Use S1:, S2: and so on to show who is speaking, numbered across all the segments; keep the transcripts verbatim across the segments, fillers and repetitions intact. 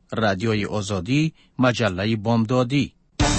S1: رادیوی آزادی، مجله بامدادی.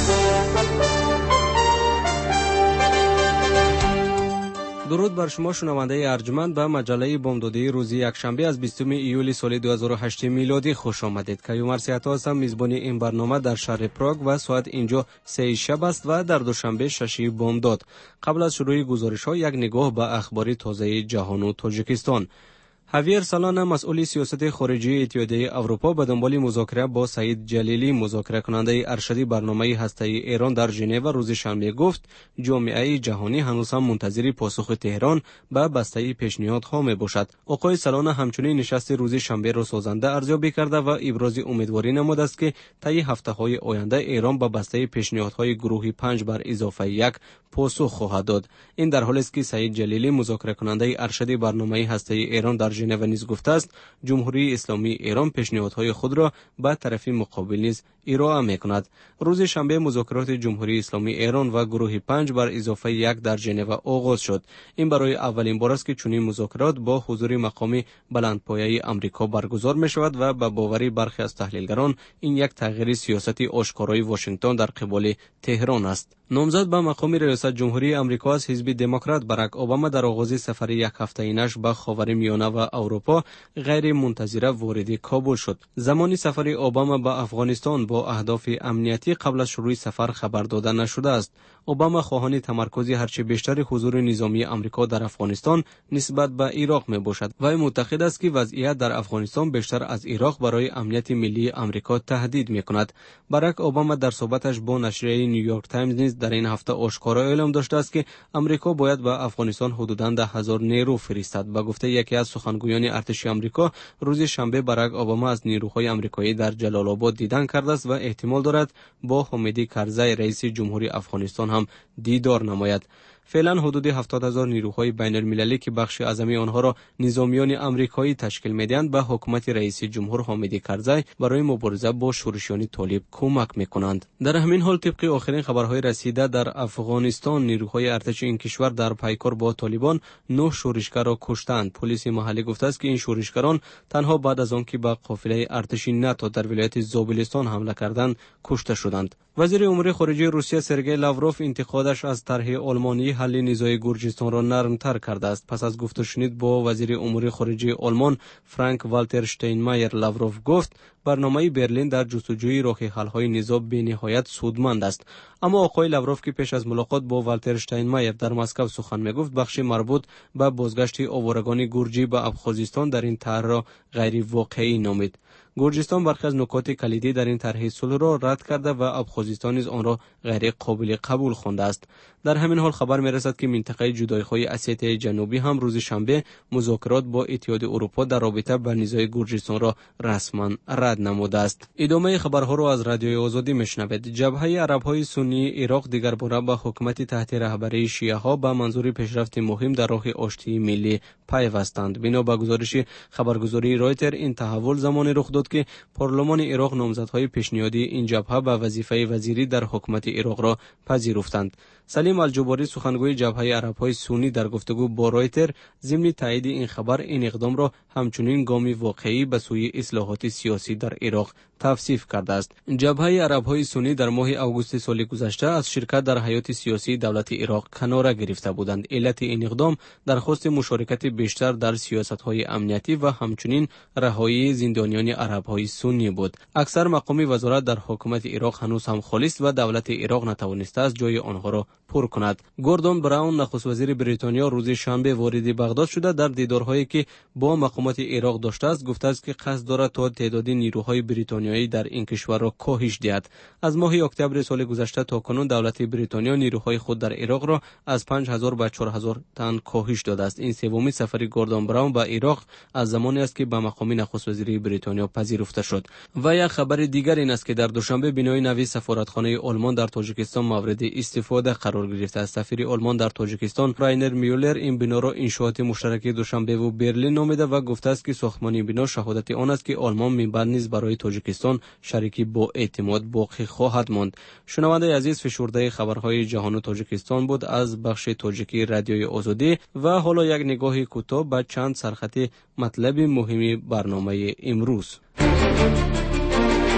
S2: درود بر شما شنونده ارجمند به مجله بامدادی روز یکشنبه از بیستم ایولی سال دو هزار و هشت میلادی خوش آمدید. کیومرث سیاتا هستم، میزبان این برنامه در شهر پراگ و ساعت اینجا سه شب است و در دوشنبه شش بامداد. قبل از شروع گزارش ها یک نگاه به اخبار تازه جهان و تاجیکستان. هاویر سالانا مسئول سیاست خارجی اتحادیه اروپا به دنبال مذاکره با سعید جلیلی مذاکره کننده ارشد برنامه هسته‌ای ایران در ژنو روز شنبه گفت جامعه جهانی هنوز هم منتظر پاسخ تهران به بسته پیشنهادها میباشد. آقای سالانا همچنین نشست روز شنبه را سازنده ارزیابی کرده و ابراز امیدواری نموده است که طی هفته‌های آینده ایران به بسته پیشنهادهای گروه پنج بر اضافه یک پاسخ خواهد داد. این در حالی است که سعید جلیلی مذاکره کننده ارشد برنامه هسته‌ای ایران در ژنو نیز گفته است جمهوری اسلامی ایران پیشنهادهای خود را به طرف مقابل نیز ارائه می‌کند. روز شنبه مذاکرات جمهوری اسلامی ایران و گروه پنج بر اضافه یک در ژنو آغاز شد. این برای اولین بار است که چنین مذاکرات با حضور مقام بلندپایه آمریکا برگزار می‌شود و به باور برخی از تحلیلگران این یک تغییر سیاسی آشکارای واشنگتن در قبال تهران است. نامزد به مقام ریاست جمهوری آمریکا از حزب دموکرات باراک اوباما در آغاز سفر یک هفته‌ایش به خاورمیانه و اروپا غیر منتظره وارد کابل شد. زمانی سفر اوباما به افغانستان با اهداف امنیتی قبل از شروع سفر خبر داده نشده است. اوباما خواهان تمرکز هرچه بیشتر حضور نظامی آمریکا در افغانستان نسبت به عراق می باشد و معتقد است که وضعیت در افغانستان بیشتر از عراق برای امنیت ملی آمریکا تهدید می کند. باراک اوباما در صحبتش با نشریه نیویورک تایمز نیز در این هفته آشکارا اعلام داشته است که آمریکا باید به افغانستان حدوداً ده هزار نیرو فرستد. با گفته یکی از سخنگویان ارتش آمریکا روز شنبه باراک اوباما از نیروهای آمریکایی در جلال آباد دیدن کرده است و احتمال دارد با حامدی کرزی رئیس جمهوری افغانستان هم دیدار نماید. فعلا حدود هفتاد هزار نیروهای بین المللی که بخش اعظمی آنها را نظامیان آمریکایی تشکیل می‌دهند به حکومت رئیس جمهور حامدی کرزی برای مبارزه با شورشیان طالب کمک می‌کنند. در همین حال طبق آخرین خبرهای رسیده در افغانستان نیروهای ارتش این کشور در پیکار با طالبان نه شورشگر را کشتند. پلیس محلی گفته است که این شورشگران تنها بعد از آنکه به قافله ارتشی ناتو در ولایت زابلستان حمله کردند کشته شدند. وزیر امور خارجه روسیه سرگئی لاوروف انتقادش از طرح آلمانی حل نزاع گرجستان را نرمتر کرده است. پس از گفت و شنید با وزیر امور خارجه آلمان فرانک والتر شتاینمایر لاوروف گفت برنامه برلین در جستجوی راه حل‌های نزاع بی‌نهایت سودمند است. اما آقای لاوروف که پیش از ملاقات با والتر شتاینمایر در مسکو سخن می‌گفت بخش مربوط به بازگشت آوارگان گرجی به ابخازستان در این طرح را غیر واقعی نامید. گرجستان برخی از نکات کلیدی در این طرح صلح را رد کرده و ابخازستان نیز آن را غیر قابل قبول خوانده است. در همین حال خبر می‌رسد که منطقه جدایی‌های اسیای جنوبی هم روز شنبه مذاکرات با اتحاد اروپا در رابطه با نزاع گرجستان را رسما رد نموده است. ادامه خبرها را از رادیوی آزادی میشنوید. جبهه عرب‌های سنی عراق دیگر باره با حکومت تحت رهبری شیعه‌ها با منظور پیشرفت مهم در راه آشتی ملی پیوستند. بنا به گزارش خبرگزاری رایتر این تحول زمانی رخ داد که پارلمان عراق نامزدهای پیشنهادی این جبهه به وظیفه وزیری در حکومت عراق را پذیرفتند. سلیم الجباری سخنگوی جبهه عرب‌های سنی در گفتگو با رایتر ضمن تایید این خبر این اقدام را همچنین گامی واقعی به سوی اصلاحات سیاسی در عراق توصیف کرده است. جبهه عرب‌های سنی در ماه آگوست سال گذشته از شرکت در حیات سیاسی دولت عراق کناره گرفته بودند. علت این اقدام درخواست مشارکت بیشتر در سیاست‌های امنیتی و همچنین رهایی زندانیان عرب‌های سنی بود. اکثر مقام وزارت در حکومت عراق هنوز هم خالی است و دولت عراق نتوانسته است جای آنها را پر کند. گوردون براون نخست وزیر بریتانیا روز شنبه وارد بغداد شده در دیدارهایی که با مقامات عراق داشته است گفته است که قصد دارد تا تعداد نیروهای بریتانیایی در این کشور را کاهش دهد. از ماه اکتبر سال گذشته تا کنون دولت بریتانیا نیروهای خود در عراق را از پنج هزار به چهار هزار تن کاهش داده است. این سومین سفر گوردون براون به عراق از زمانی است که به مقام نخست وزیری بریتانیا پذیرفته شد. و یک خبر دیگر این است که در دوشنبه بنای نوی سفارتخانه آلمان در تاجیکستان مورد استفاده قرار گرفته است. سفیر آلمان در تاجیکستان راینر میولر این بنا را انشاءات مشترک دوشنبه و برلین نامیده و گفته است که ساختمان بنا شهادت آن است که آلمان منبع نیز برای تاجیکستان شریکی با اعتماد باقی خواهد ماند. شنونده عزیز، فشرده خبرهای جهان و تاجیکستان بود از بخش تاجیکی رادیوی آزادی و حالا یک نگاهی کوتاه به چند سرخط مطلب مهمی برنامه امروز.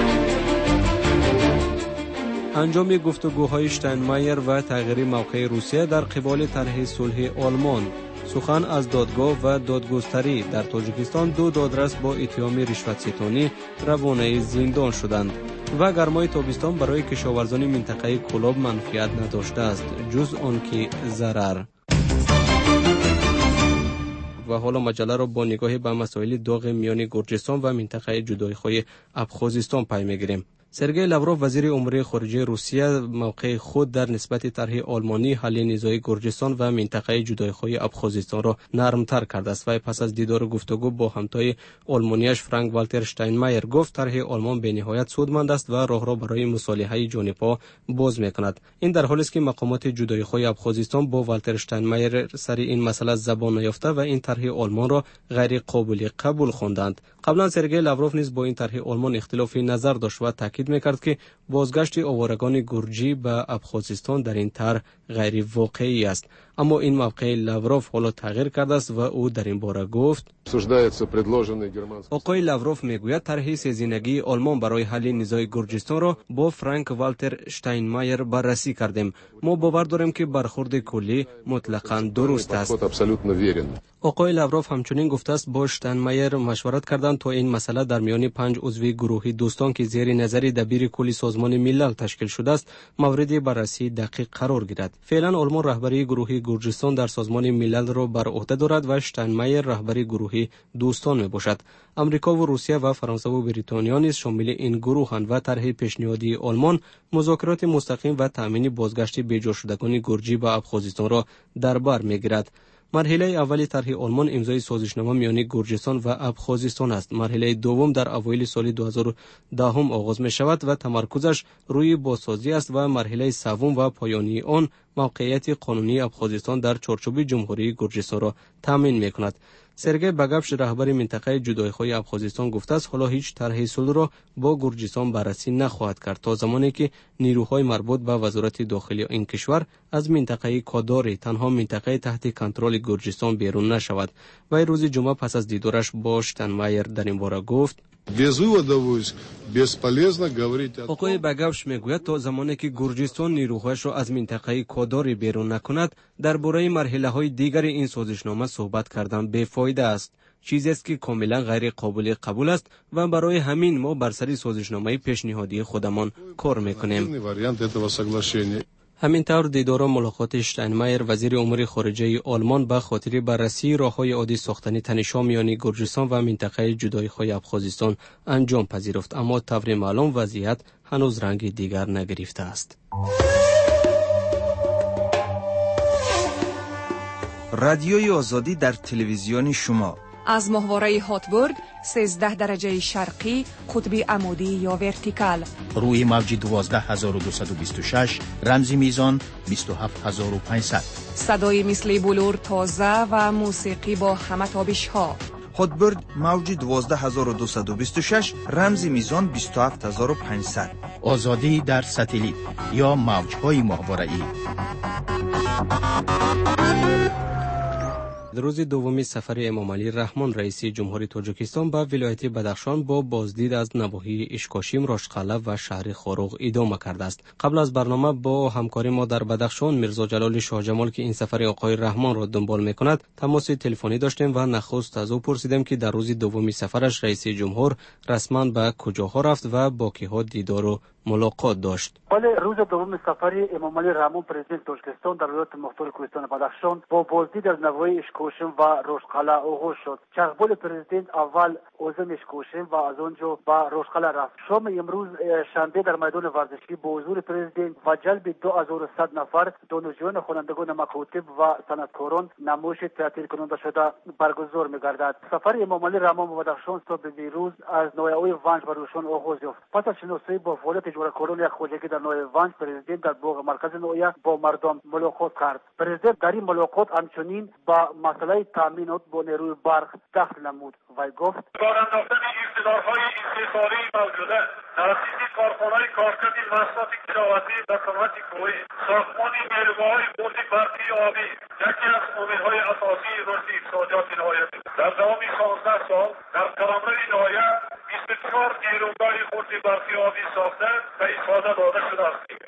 S2: انجام گفتگوهای شتاینمایر و تغییر موقع روسیه در قبال طرح صلح آلمان. سخن از دادگاه و دادگستری. در تاجیکستان دو دادرس با اتهام رشوت ستانی روانه زندان شدند. و گرمای تابستان برای کشاورزان منطقه کلاب منفعت نداشته است جز آنکه ضرر. و حالا مجله را با نگاهی به مسائل داغ میان گرجستان و منطقه جدایی‌خواه ابخازستان پی می‌گیریم. سرگئی لاوروف وزیر امور خارجه روسیه موقع خود در نسبت طرح آلمانی حل نزاع گرجستان و منطقه جدایی‌خواه ابخازستان را نرمتر کرده است و پس از دیدار گفتگو با همتای آلمانیش فرانک والتر شتاینمایر گفت طرح آلمان به نهایت سودمند است و راه را برای مصالحه جانبها باز می‌کند. این در حالی است که مقامات جدایی‌خواه ابخازستان با والتر شتاینمایر سر این مسئله زبان نیافته و این طرح آلمان را غیر قابل قبول خواندند. قبلا سرگئی لاوروف نیز با این طرح آلمان اختلاف نظر داشت و تاکید می‌کرد که بازگشت آوارگان گرجی به ابخازستان در این طرح غیر واقعی است. اما این موقع لاوروف حالا تغییر کرده است و او در این باره گفت: آقای لاوروف میگوید طرح سه‌زینگی آلمان برای حل نزاع گرجستان را با فرانک والتر شتاینمایر بررسی کردیم. ما باور داریم که برخورد کلی مطلقاً درست است. آقای لاوروف همچنین گفته است با شتاینمایر مشورت کردند تا این مسئله در میان پنج عضو گروه دوستان که زیر نظر دبیر کلی سازمان ملل تشکیل شده است مورد بررسی دقیق قرار گیرد. فعلا آلمان رهبری گروه گرجستان در سازمان ملل را بر عهده دارد و شتاینمایر رهبری گروه دوستان می باشد. امریکا و روسیه و فرانسه و بریتانیا نیز شامل این گروهند و طرح پیشنهادی آلمان مذاکرات مستقیم و تامین بازگشت بیجا شدگان گرجی به ابخازستان را در بر میگیرد. مرحله اولی طرح آلمان امضای سازشنامه میان گرجستان و ابخازستان است. مرحله دوم در اوایل سال دو هزار و ده آغاز می شود و تمرکزش روی بازسازی است و مرحله سوم و پایانی آن موقعیت قانونی ابخازستان در چارچوب جمهوری گرجستان را تامین می کند. سرگئی باگاوش رهبر منطقه جدایی‌خواه ابخازستان گفته است حالا هیچ طرح صلح را با گرجستان بررسی نخواهد کرد تا زمانی که نیروهای مربوط به وزارت داخلی این کشور از منطقه کاداری تنها منطقه تحت کنترل گرجستان بیرون نشود. و روز جمعه پس از دیدارش با شتاینمایر در این باره گفت: آقای باگاوش میگوید تا زمانی که گرجستان نیروهایش را از منطقه کاداری بیرون نکند درباره مرحله‌های دیگر این سازشنامه صحبت کردن بی‌فایده است. چیزی است که کاملا غیر قابل قبول است و برای همین ما بر سر سازشنامه پیشنهادی خودمان کار میکنیم. همینطور دیدار و ملاقات شتاینمایر وزیر امور خارجه آلمان به خاطر بررسی راه‌های عادی ساختن تنش‌ها میان گرجستان و منطقه جدایی‌خواه ابخازستان انجام پذیرفت، اما طور معلوم وضعیت هنوز رنگ دیگر نگرفته است.
S3: رادیوی آزادی در تلویزیون شما
S4: از ماهواره هاتبورگ سیزده درجه شرقی قطب عمودی یا ورتیکال
S1: روی موج دوازده هزار و دویست و بیست و شش رمزی میزان بیست و هفت هزار و پانصد.
S4: صدای مثل بلور تازه و موسیقی با همه تابش ها.
S3: هاتبورگ موج دوازده هزار و دویست و بیست و شش رمزی میزان بیست و هفت هزار و پانصد.
S1: آزادی در ساتلیت یا موج‌های ماهواره‌ای.
S2: در روز دومی سفر امام علی رحمان رئیس جمهوری تاجیکستان به ولایت بدخشان با بازدید از نواحی اشکاشیم، راشقلب و شهر خاروغ ادامه کرده است. قبل از برنامه با همکاری ما در بدخشان میرزا جلال شاه جمال که این سفر آقای رحمان را دنبال میکند تماس تلفنی داشتیم و نخست از او پرسیدیم که در روز دومی سفرش رئیس جمهور رسما به کجاها رفت و با کیها دیدار و ملاقات داشت.
S5: ولی روز دوم سفر امام علی رحمان پرزیدنت تاجیکستان در ولایت مختار کوهستان بدخشان با بازدید از نواحی اشکاشم و راشقلب آغاز شد. چرخبال پرزیدنت اول عازم اشکاشم و از آنجا به راشقلب رفت. شام امروز شنبه در میدان ورزشی با حضور پرزیدنت و جلب دو هزار و صد نفر دانشجویان خوانندگان مکاتب و صنعتکاران نمایش تعطیل کننده شده برگزار می‌گردد. سفر امام علی رحمان به بدخشان صبح دیروز از ناحیه ونج به روشان آغاز یافت. پس از شناسایی با فعالیت اجراکاران یک خواجگی در ناحیه ونج، پرزیدنت در باغ مرکز ناحیه با مردم ملاقات کرد. پرزیدنت در این ملاقات همچنین با مسئله تامینات با نیروی برق دخل نمود و گفت:
S6: بار انداختن اقتدارهای انحصاری موجوده، تأسیس کارخانه‌های کارکرد محصولات کشاورزی و صنعت کوهی، ساختمان نیروگاه‌های برج برقی آبی یکی از عامل‌های اساسی رشد اقتصادیات ناحیه است. در دوام شانزده سال در قلمرو ناحیه بیست و چهار نیروگاه برج برقی آبی ساخته و استفاده داده شده است.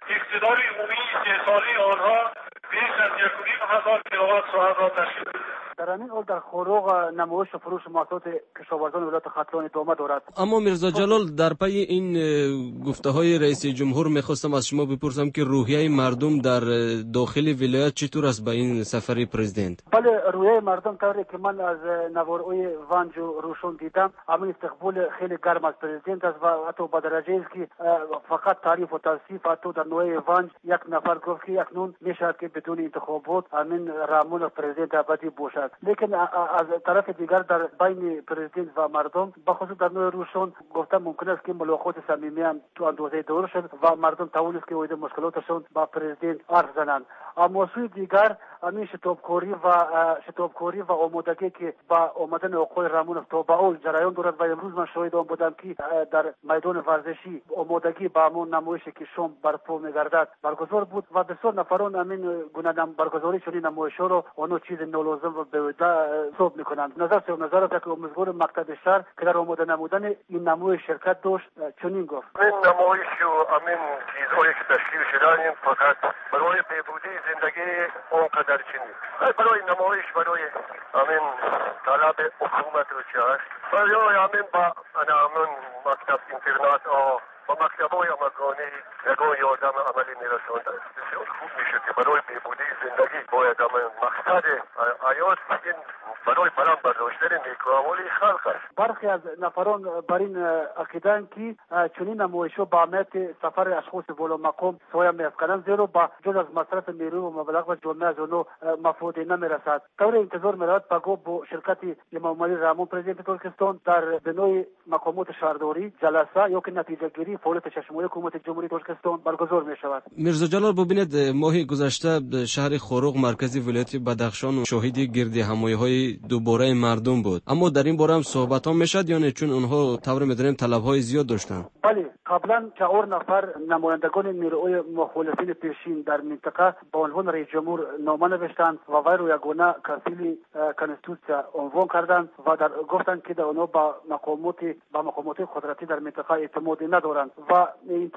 S6: اقتدار عمومی سه ساله آنها بیش از یک و نیم هزار کیلووات ساعت را تشکیل می‌دهد.
S5: در این حال در خروق نمایش و فروش محصولات کشاورزان ولایت ختلان ادامه دارد.
S2: اما میرزا جلال، در پی این گفته های رئیس جمهور میخواستم از شما بپرسم که روحیه مردم در داخل ولایت چطور است به این سفر پرزیدنت؟
S5: بله، روحیه مردم طوری که من از نوارای ونج و روشون دیدم، همین استقبال خیلی گرم از پرزیدنت است و حتی با درجه است که فقط تعریف و توصیف حتی در نوای ونج یک نفر گفت که اکنون میشود که بدون انتخابات همین رامون پرزیدنت ابدی باشد. لیکن از طرف دیگر در بین پرزیدنت و مردم بخصوص در نوع روشون گفتم ممکن است که ملاقات صمیمی هم تو اندازه دور شد و مردم توانست که وید مشکلاتشون با پرزیدنت حرف زنند. اما سوی دیگر همین شتابکاری و شتابکاری و آمادگی که با آمدن آقای رامون تا به اول جریان دارد و امروز من شاهد آن بودم که در میدان ورزشی آمادگی با همون نمایشی که شام برپا می‌گردد برگزار بود و بسیار نفران همین گونه برگزاری چنین نمایش‌ها را آنها چیز نالازم و بیهوده حساب می‌کنند. نظر سه نظرات که امیدوار مکتب شهر که در آماده نمودن این نمایش شرکت داشت چنین گفت:
S7: این نمایش و همین چیزهایی که تشکیل شدن این فقط برای بهبودی زندگی اونقدر چنین برای نمایش برای همین طلب حکومت و چه هست برای همین با همین مکتب اینترنت و مکتب‌های مکانی یگان یادم عملی میرسوند. بسیار خوب میشه که برای بهبودی زندگی باید همین مقصد حیات این برای برام برداشتن نیکوامولی خلق است.
S5: برخی از نفران بر این عقیده‌اند که چنین نمایش‌ها با اهمیت سفر اشخاص بالا مقام سایه می‌افکنند، زیرا با جز از مصرف نیرو و مبلغ و جامعه از آنها مفاد نمی‌رسد. طور انتظار می‌رود پگاه با شرکت امام علی رامون پرزیدنت ترکستان در بنای مقامات شهرداری جلسه یا که نتیجه گیری فعالیت ششماهه حکومت جمهوری ترکستان برگزار می‌شود.
S2: میرزا جلال، ببینید ماه گذشته شهر خروق مرکزی ولایت بدخشان شاهد گرد همایی‌های دوباره مردم بود، اما در این باره هم صحبت ها میشد یا نه؟ چون اونها طور می‌دونیم طلب‌های زیاد داشتن.
S5: بله، قبلا چهار نفر نمایندگان نیروی مخالفین پیشین در منطقه با عنوان رئیس جمهور نامه نوشتند و وی رو یگانه کفیل کنستیتوسیا عنوان کردند و در گفتند که در آنها با مقامات با مقامات قدرتی در منطقه اعتماد ندارند و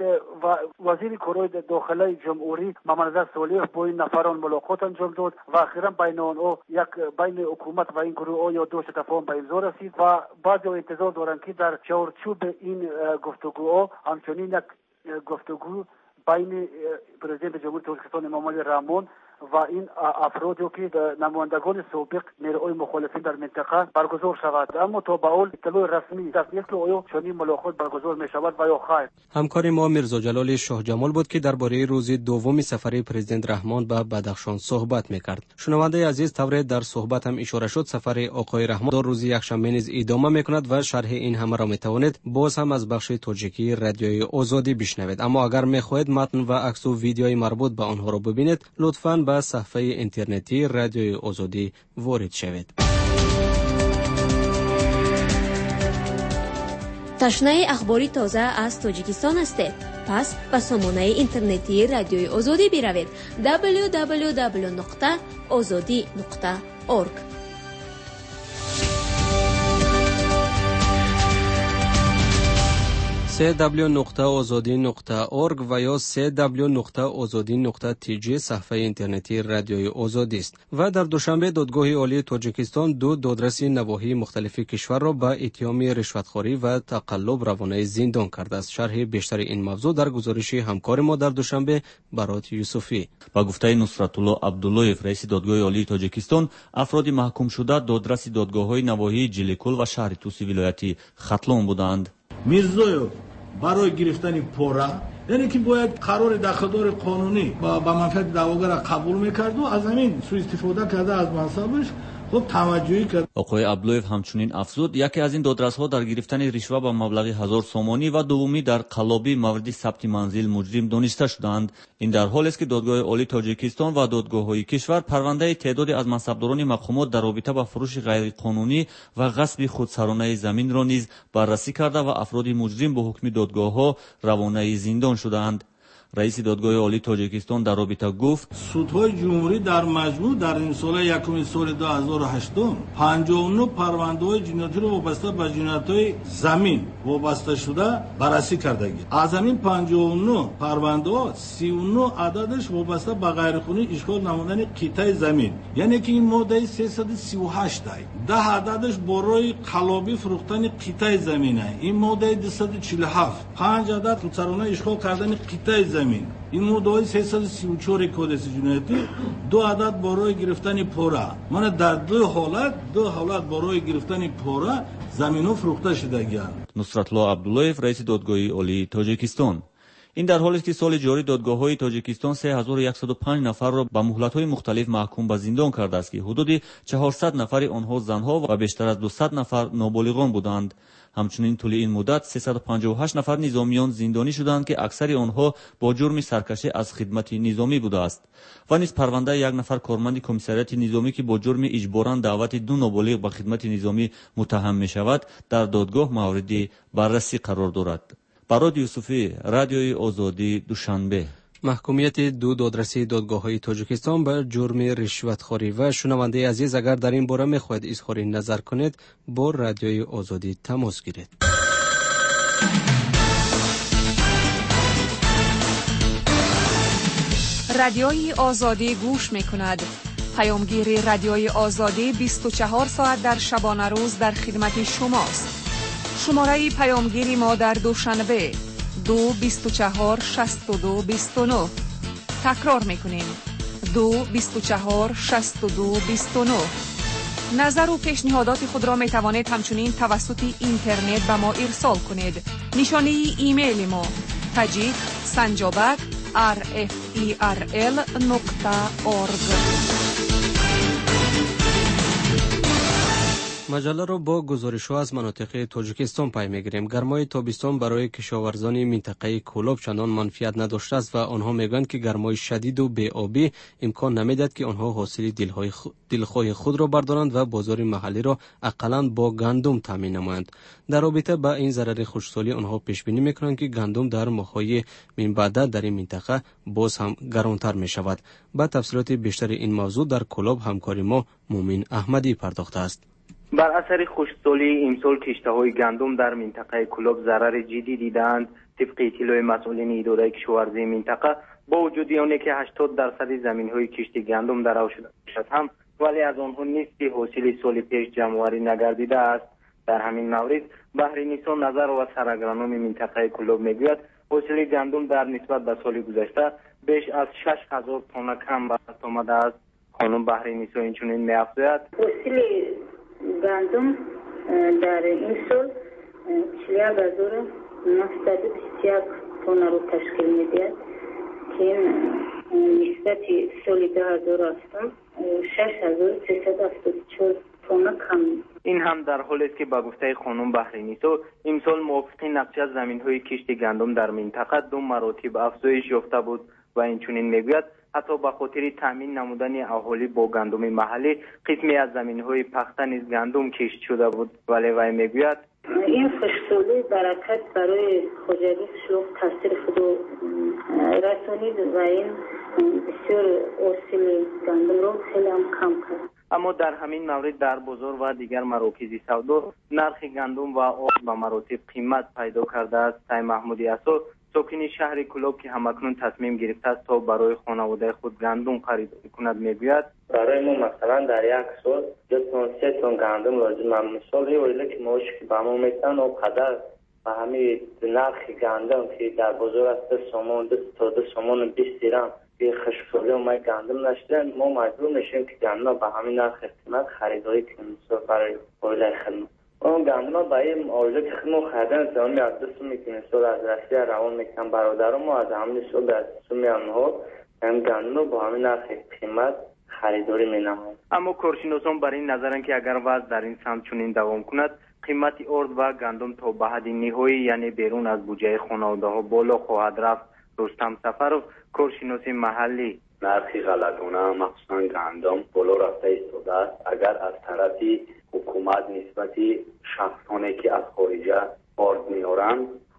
S5: و وزیر کارهای داخلی جمهوری محمد رضا صالح با این نفران ملاقات انجام داد و اخیرا بین آنها یک بین حکومت و این گروه یا دوست تفاهم به امضا رسید و بعضی انتظار دارند که در چارچوب این گفتگوها همچنین یک گفتگو بین پرزیدنت جمهوری ترکستان امام علی رامون و این افرادی که نمایندگان سابق نیروهای مخالفین در منطقه برگزار شود، اما تا به اول اطلاع رسمی دست نیست که آیا چنین ملاقات برگزار می شود و یا خیر.
S2: همکار ما میرزا جلال شاه جمال بود که درباره روز دوم سفر پرزیدنت رحمان به بدخشان صحبت میکرد. شنونده عزیز، طور در صحبت هم اشاره شد سفر آقای رحمان در روز یکشنبه نیز ادامه میکند و شرح این همه را میتوانید باز هم از بخش تاجیکی رادیوی آزادی بشنوید. اما اگر میخواهید متن و عکس و ویدیوی مربوط به آنها را ببینید، لطفاً به صفحه اینترنتی رادیوی آزادی وارد شوید.
S8: تشنه اخباری تازه از تاجیکستان هستید؟ پس به سامانه اینترنتی رادیوی آزادی بروید دبلیو دبلیو دبلیو نقطه آزادی نقطه اورگ.
S2: سی دبلیو نقطه آزادی نقطه اورگ و یا سی دبلیو نقطه آزادی نقطه تی جی صفحه اینترنتی رادیوی آزادی است. و در دوشنبه دادگاه عالی تاجیکستان دو دادرسی نواحی مختلف کشور را به اتهام رشوتخواری و تقلب روانه زندان کرده است. شرح بیشتر این موضوع در گزارش همکار ما در دوشنبه برات یوسفی.
S9: با گفته نصرت الله عبداللهیف رئیس دادگاه عالی تاجیکستان، افراد محکوم شده دادرسی دادگاه‌های نواحی جلیکل و شهر توسی ولایتی ختلون بودند.
S10: میرزایو برای گرفتن پورا، یعنی که باید قرار داخلدار قانونی با با منفعت دعواگر قبول میکرد و از همین سوء استفاده کرده از منصبش خب توجهی کرد.
S9: آقای عبداللهیف همچنین افزود یکی از این دادرس‌ها در گرفتن رشوه با مبلغ هزار سومانی و دومی در قلابی مورد ثبت منزل مجرم دانسته شدند. این در حالی است که دادگاه عالی تاجیکستان و دادگاه‌های کشور پرونده تعدادی از منصبداران مقامات در رابطه با فروش غیرقانونی و غصب خودسرانه زمین را نیز بررسی کرده و افراد مجرم به حکم دادگاه‌ها روانه زندان شدند. رئیس دادگاه عالی تاجیکستان در رابطه گفت
S10: سودهای جمهوری در مجموع در این سال یکم سال دو هزار و هشت پنجاه و نه پرونده‌های جنایتی رو وابسته به جنایت‌های زمین وابسته شده بررسی کردگی. از همین پنجاه و نه پرونده‌ها سی و نه عددش وابسته به غیرقانونی اشغال نمودن قطعه زمین، یعنی که این ماده سیصد و سی و هشت ده عددش برای قلابی فروختن قطعه زمینه. این ماده دویست و چهل و هفت پنج عدد خودسرانه اشغال کردن قطعه زمین. این ماده سیصد و سی و چهار کودس جنایتی دو عدد برای گرفتن پوره. من در دو حالت دو حالت برای گرفتن پوره زمینو فروخته شده‌اند.
S9: نصرتالله عبداللهیف رئیس دادگاه عالی تاجیکستان. این در حالی است که سال جاری دادگاه‌های تاجیکستان سه هزار و صد و پنج نفر را به مهلت‌های مختلف محکوم به زندان کرده است که حدود چهارصد نفر آنها زنها و بیشتر از دویست نفر نابالغان بودند. همچنین طول این مدت سیصد و پنجاه و هشت نفر نظامیان زندانی شدند که اکثر آنها با جرم سرکشی از خدمت نظامی بوده است و نیز پرونده یک نفر کارمند کمیسریات نظامی که با جرم اجباراً دعوت دو نابالغ به خدمت نظامی متهم می شود در دادگاه مورد بررسی قرار دارد. براد یوسفی، رادیوی آزادی، دوشنبه.
S2: محکومیت دو دادرسی دادگاه‌های تاجیکستان به جرم رشوتخواری و شنونده عزیز اگر در این باره می‌خواهید اظهار نظر کنید با رادیوی آزادی تماس گیرید.
S4: رادیوی آزادی گوش می‌کند. پیامگیر رادیوی آزادی بیست و چهار ساعت در شبانه روز در خدمت شماست. شماره پیامگیری ما در دوشنبه دو بیست و چهار شصت و دو بیست و نه. تکرار میکنیم دو بیست و چهار شصت و دو بیست و نه. نظر و پیشنهادات خود را می توانید همچنین توسط اینترنت به ما ارسال کنید. نشانی ایمیل ما تاجیک سنجابک ار اف ای ار ال نقطه اورگ.
S2: مجله را با گزارش‌ها از مناطق تاجیکستان پی می‌گیریم. گرمای تابستان برای کشاورزان منطقه کولاب چندان منفعت نداشته است و آنها میگویند که گرمای شدید و بی‌آبی امکان نمی‌دهد که آنها حاصل دلهای دلخواه خود را بردارند و بازار محلی را حداقل با گندم تامین نمایند. در رابطه با این ضرر خشکسالی آنها پیش بینی می‌کنند که گندم در ماه‌های من بعد در این منطقه باز هم گرانتر می‌شود. با تفصیلات بیشتر این موضوع در کولاب همکار ما مومن احمدی پرداخته است.
S11: بر اثر خشکسالی امسال کشته‌های گندم در منطقه کولاب ضرر جدی دیدند. طبق اطلاع مسئولین اداره کشاورزی منطقه با وجود آنکه که هشتاد درصد زمین‌های کشت گندم درو شده باشد هم ولی از آنها نیست که حاصل سال پیش جمع‌آوری نگردیده است. در همین مورد بهر نیسان نظر و سرگرانان منطقه کولاب میگوید حاصل گندم در نسبت به سال گذشته بیش از شش هزار تن کم به دست آمده است. خانم بهر نیسان اینچنین می‌افزاید
S12: گندم در این سال چهل و یک هزار و نهصد و بیست و یک تن رو تشکیل می‌دهد که این نسبت سال دو هزار و هشت شش هزار و سیصد و هفتاد و چهار تن کم.
S11: این هم در حالی است که با گفته خانم بحرینیسو امسال موافق نقشه زمین‌های کشت گندم در منطقه دو مراتب افزایش یافته بود و اینچنین میگوید حتی به خاطر تامین نمودن اهالی با گندم محلی قسمی از زمین‌های پخته نیز گندم کشت شده بود ولی وی میگوید
S12: این خشکسالی برکت برای خوجوی شلوغ تاثیر خود رسانید و این بسیار حاصل گندم را خیلی هم کم کرد.
S11: اما در همین مورد در بازار و دیگر مراکز سودا نرخ گندم و آب به مراتب قیمت پیدا کرده است. سعی محمودی اسو ساکن شهر کولاب که همکنون تصمیم گرفته است تا برای خانواده خود گندم خریداری کند میگوید
S13: برای ما مثلا در یک سال دو تا سه تن گندم لازم است. مثال ویله که ماش که به ما میتن و قدر و همین نرخ گندم که در بازار است سامان دو تا دو سامان بیست درم به خشکسالی و ما گندم نشدن ما مجبور میشیم که گندم به همین نرخ قیمت خریداری کنیم برای ویله خدمت. اون گندم برای آویزه که خدمت خریدن زمانی از دست میکنیم سال از رسیه روان میکنم برادرم و از همین سال در سومی آنها هم گندم با همین نرخ قیمت خریداری مینماید.
S11: اما کارشناسان بر این نظرند که اگر وضع در این سمت چنین دوام کند قیمت ارد و گندم تا به حد نهایی یعنی بیرون از بودجه خانواده ها بالا خواهد رفت. رستم سفرов کارشناس محلی
S14: نرخی غلطانه مخصوصا گندم بالا رفته ایستاده است. اگر از طرف حکومت نسبت شخصانی که از خارجه آرد میارند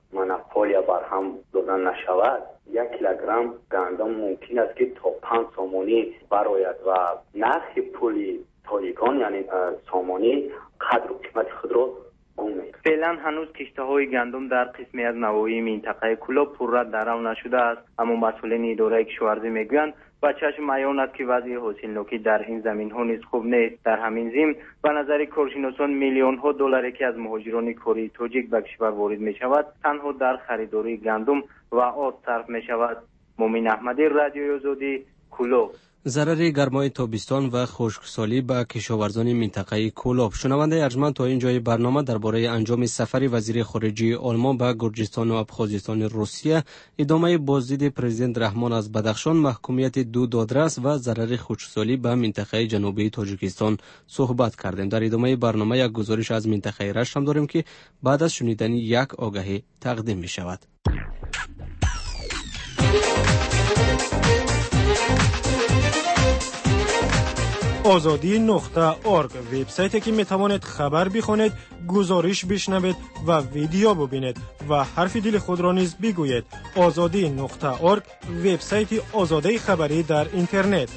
S14: монополия барҳам дода нашавад, як килограмм гандум мумкин аст ки то панҷ сомонӣ барояд ва нархи пули тоҷикон яъне сомонӣ қадру қимати худро гум мекунад.
S11: феълан ҳанӯз киштаҳои гандум дар қисме аз навоҳии минтақаи Кулоб пурра дарав нашудааст, аммо масъулини идораи кишоварзӣ мегӯянд ба чашм аён аст ки вазъи ҳосилнокӣ дар ин заминҳо низ хуб нест. дар ҳамин зимн ба назари коршиносон миллионҳо долларе ки аз муҳоҷирони кории тоҷик ба кишвар ворид мешавад танҳо дар харидории гандум ва оз сарф мешавад. муъмин аҳмадӣ, радиои озодӣ, Кулоб.
S2: зарари гармои тобистон ва хушксолӣ ба кишоварзони минтақаи Кулоб. шунавандаи арҷманд, то ин ҷои барнома дар бораи анҷоми сафари вазири хориҷии олмон ба Гурҷистону Абхозистони Русия, идомаи боздиди президент Раҳмон аз Бадахшон, маҳкумияти ду додрас ва зарари хушксолӣ ба минтақаи ҷанубии Тоҷикистон суҳбат кардем. дар идомаи барнома як гузориш аз минтақаи Рашт ҳам дорем ки баъд аз шунидани як огаҳӣ тақдим мешавад.
S15: озодӣ нуқта орг вебсайте ки метавонед хабар бихонед, гузориш бишнавед ва видео бубинед ва ҳарфи дили худро низ бигӯед. озодӣ нуқта орг вебсайти озодаи хабарӣ дар интернет.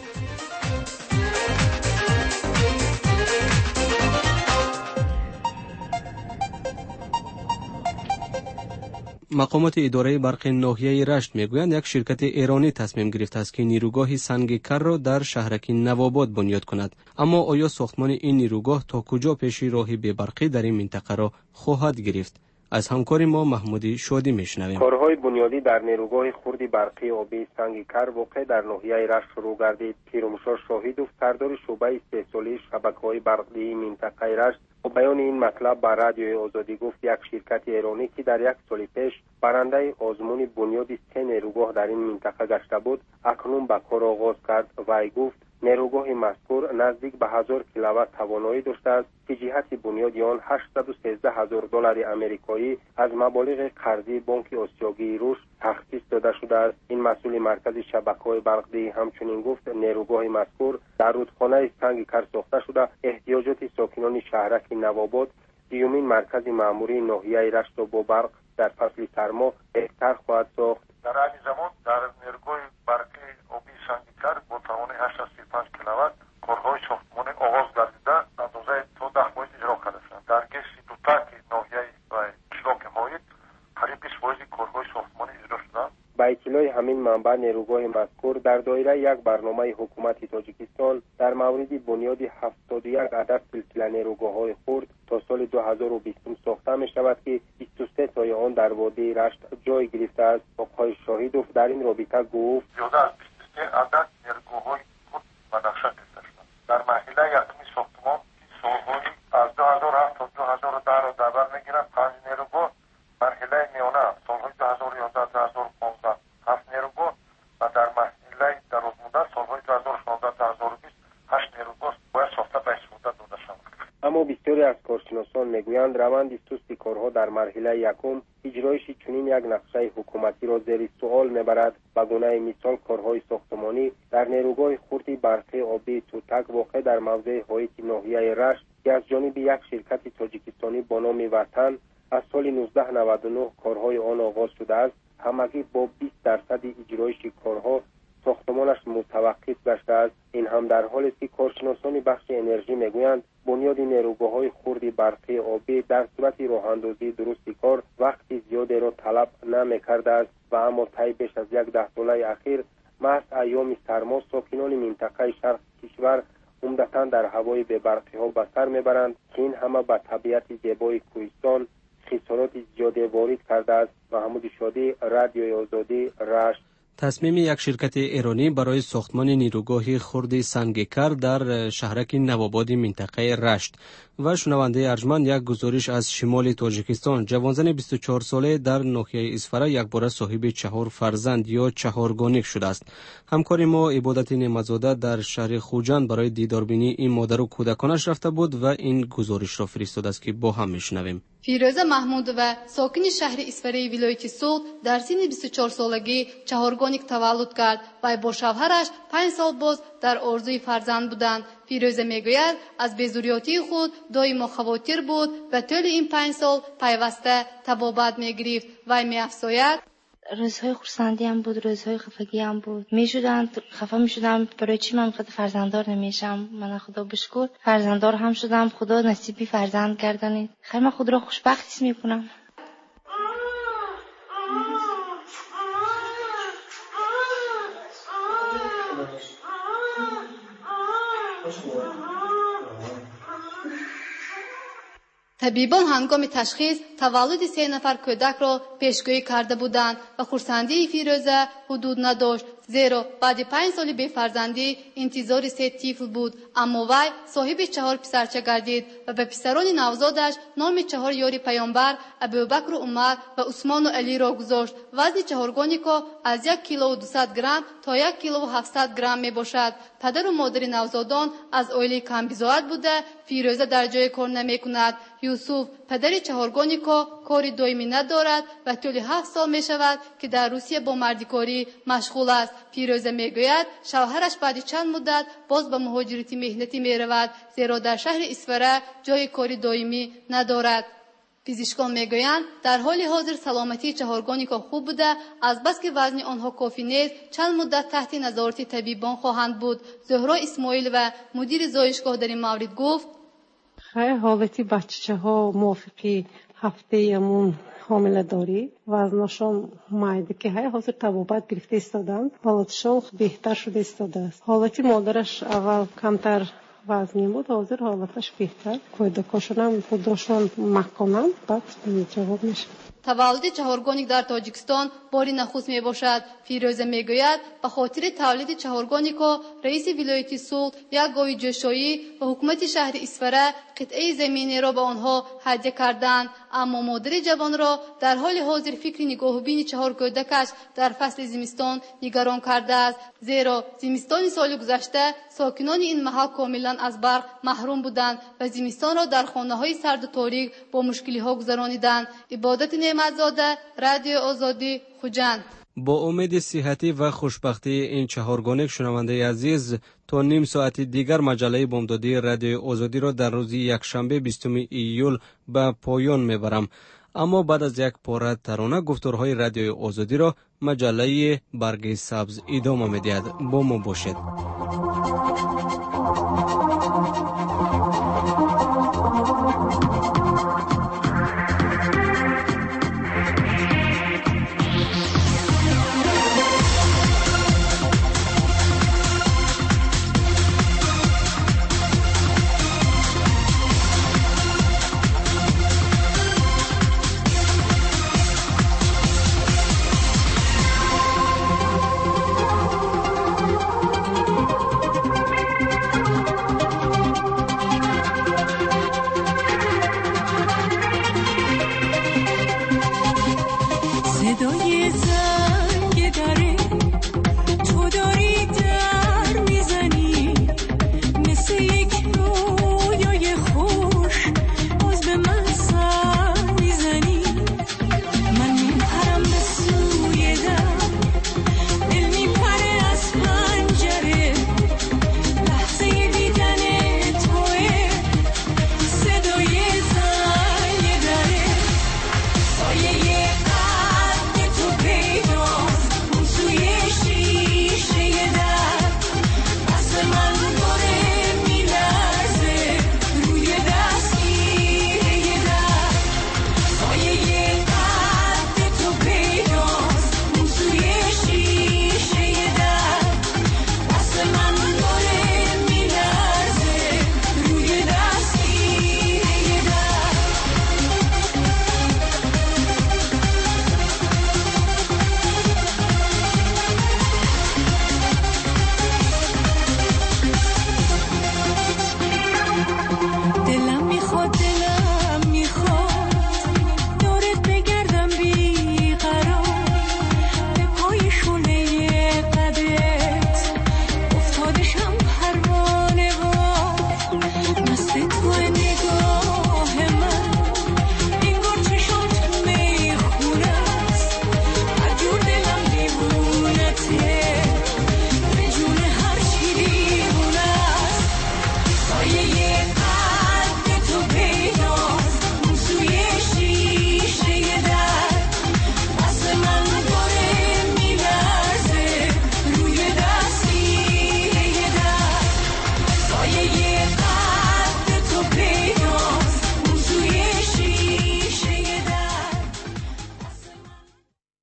S2: мақомоти идораи барқи ноҳияи Рашт мегӯянд, як ширкати эронӣ тасмим гирифтааст ки нирӯгоҳи санги карро дар шаҳраки Навобод бунёд кунад. аммо оё сохтмони ин нирӯгоҳ то куҷо пеши роҳи бебарқӣ дар ин минтақаро хоҳад гирифт? аз ҳамкори мо Маҳмуди Шодӣ мешунавем.
S16: корҳои бунёдӣ дар нерӯгоҳи хурди барқии обии санги кар воқеъ дар ноҳияи Рашт шурӯъ гардид. Пирумшор Шоҳидов, сардори шуъбаи истеҳсолии шабакаҳои барқии минтақаи Рашт, бо баёни ин матлаб ба радиои Озодӣ гуфт, як ширкати эронӣ ки дар як соли пеш барандаи озмуни бунёди се нерӯгоҳ дар ин минтақа гашта буд, акнун ба кор оғоз кард. Вай гуфт, нерӯгоҳи мазкур наздик ба ҳазор киловатт тавоноӣ доштааст ки ҷиҳати бунёди он ҳаштсаду сенздаҳ ҳазор доллари амрикоӣ аз маблағи қарзии Бонки Осиёгии Рушд тахсис дода шудааст. ин масъули маркази шабакаҳои барқдиҳӣ ҳамчунин гуфт, нерӯгоҳи мазкур дар рудхонаи санги кар сохта шуда эҳтиёҷоти сокинони шаҳраки Навобод, сиюмин маркази маъмурии ноҳияи Раштро бо барқ дар фасли сармо беҳтар хоҳад сохт.
S6: дар айни замон дар нерӯгоҳи барқии обии санги кар бо тавони ҳаштсад ё панҷ киловатт корҳои сохтмонӣ оғоз гардида андозаи то даҳ фоиз иҷро карда шуданд. дар геси дутаки ноҳияи ва қишлоки Ҳоид қариб бист фоизи корҳои сохтмонӣ иҷро шуданд.
S16: ба иттилои ҳамин манбаъ, нерӯгоҳи мазкур дар доираи як барномаи ҳукумати Тоҷикистон дар мавриди бунёди ҳафтоду як адад силсила нерӯгоҳҳои хурд то соли ду ҳазору бистум сохта мешавад ки бисту се тои он дар водии Рашт ҷой гирифтааст. оқои Шоҳидов дар ин робита гуфт,
S6: зиёда аз бисту се адад нерӯгоҳҳои хурд ба нақша гирифта шуданд. дар марҳилаи якуми сохтмон ки солҳои аз ду ҳазору ҳафт то ду ҳазору даҳро дар бар мегирад, панҷ нерӯгоҳ, марҳилаи миёна солҳои ду ҳазору ёздаҳ ду ҳазору понздаҳ ҳафт нерӯгоҳ ва дар марҳилаи дарозмудdat солҳои ду ҳазору шонздаҳ ду ҳазору бист ҳашт нерӯгоҳ бояд сохта ба истифода дода шавад.
S16: аммо бисёре аз коршиносон мегӯянд, раванди сусти корҳо дар марҳилаи якум иҷроиши чунин як нақшаи ҳукуматиро зери суол мебарад. ба гунаи мисол, корҳои сохтмонӣ дар нерӯгоҳи хурди барқии обии Тутак воқеъ дар мавзеи ҳоити ноҳияи Рашт ки аз ҷониби як ширкати тоҷикистонӣ бо номи Ватан аз соли нуздаҳ наваду нӯҳ корҳои он оғоз шудааст, ҳамагӣ бо бист дарсади иҷроиши корҳо сохтмонаш мутаваққиф гаштааст. ин ҳам дар ҳолест ки коршиносони бахши энержӣ мегӯянд, бунёди нерӯгоҳҳои хурди барқии обӣ дар сурати роҳандозии дурусти кор вақти зиёдеро талаб намекардааст ва аммо таи беш аз як даҳсолаи ахир маҳз айёми сармо сокинони минтақаи шарқи кишвар умдатан дар ҳавои бебарқиҳо ба сар мебаранд ки ин ҳама ба табиати зебои кӯҳистон хисороти зиёде ворид кардааст. Маҳмуди Шодӣ, радиои Озодӣ, Рашт.
S2: тасмими як ширкати эронӣ барои сохтмони нирӯгоҳи хурди санги кар дар шаҳраки Навободи минтақаи Рашт. ва шунавандаи арҷманд, як гузориш аз шимоли Тоҷикистон. ҷавонзани бисту чорсолаи дар ноҳияи Исфара якбора соҳиби чаҳор фарзанд ё чаҳоргоник шудааст. ҳамкори мо Ибодати Неъматзода дар шаҳри Хуҷанд барои дидорбинии ин модару кӯдаконаш рафта буд ва ин гузоришро фиристодааст ки бо ҳам мешунавем.
S17: فیروزه محمود و ساکن شهر اسفری ولایت سوغد در سن بیست و چهار سالگی چهارگانیک تولد کرد و با شوهرش پنج سال باز در آرزوی فرزند بودند. فیروزه میگوید از بیزوریاتی خود دائما خواطر بود و طول این پنج سال پیوسته طبابت میگرفت و میافزاید
S18: روزهای خرسندی هم بود، روزهای خفگی هم بود. میشدن خفه میشدم برای چی من خود فرزنددار نمیشم. من خدا بشکر فرزنددار هم شدم. خدا نصیبی فرزند گردانید. خیر من خود را خوشبخت حس میکنم.
S17: طبیبان هنگام تشخیص تولد سه نفر کودک را پیشگویی کرده بودند و خرسندی فیروزه حدود نداشت، زیرا بعد پنج سال بی فرزندی انتظار سه طفل بود. اما وی صاحب چهار پسرچه گردید و به پسران نوزادش نام چهار یاری پیامبر ابوبکر و عمر و عثمان و علی را گذاشت. وزن چهارگانیکا از یک کیلو و دویست گرم تا یک کیلو و هفتصد گرم می باشد. پدر و مادر نوزادان از عائله کمبیزاد بوده. فیروزه در جای کار نمی کند. یوسف پدر چهارگانیکا کاری دائمی ندارد و طول هفت سال می شود که در روسیه با مردکاری مشغول است. فیروزه می گوید شوهرش بعد چند مدت باز به مهاجرتی مهنتی می رود، زیرا در شهر اسفره جای کاری دائمی ندارد. پزشکان میگویند در حال حاضر سلامتی چهارگانیکا خوب بوده، از بس که وزن آنها کافی نیست چند مدت تحت نظارت طبیبان خواهند بود. زهرا اسماعیل و مدیر زایشگاه در این مورد گفت
S19: خیلی حالتی بچه ها موافقی هفته یمون حامله داری وزنشان مایده که های حاضر طبابت گرفته استادند. حالتشان بهتر شده استاده است. حالتی مادرش اول کمتر وزنی بود، حاضر حالتش بهتر. کودکاشون هم خودشون مکنند بعد جواب میشه.
S17: تولد چهارگانیک در تاجیکستان باری نخست می باشد. فیروزه می گوید به خاطر تولد چهارگانیکا رئیس ولایت سوغد یک گاوی جوشایی و حکومت شهر اسفره قطعه زمینی را به آنها هدیه کردند. اما مادر جوان را در حال حاضر فکر نگاهبین چهار کودکش در فصل زمستان نگران کرده است، زیرا زمستان سال گذشته ساکنان این محل کاملا از برق محروم بودند و زمستان را در خانه‌های سرد و تاریک با مشکل‌ها گذرانیدند. عبادت نعمتزاده، رادیو آزادی، خوجند.
S2: با امید صحتی و خوشبختی این چهارگانه شنونده عزیز تا نیم ساعت دیگر مجله بامدادی رادیو آزادی را در روز یکشنبه بیستم ایول به پایان میبرم. اما بعد از یک پاره ترانه گفتارهای رادیو آزادی را مجله برگ سبز ادامه میدهد. با ما باشید.
S20: صدای زنگ در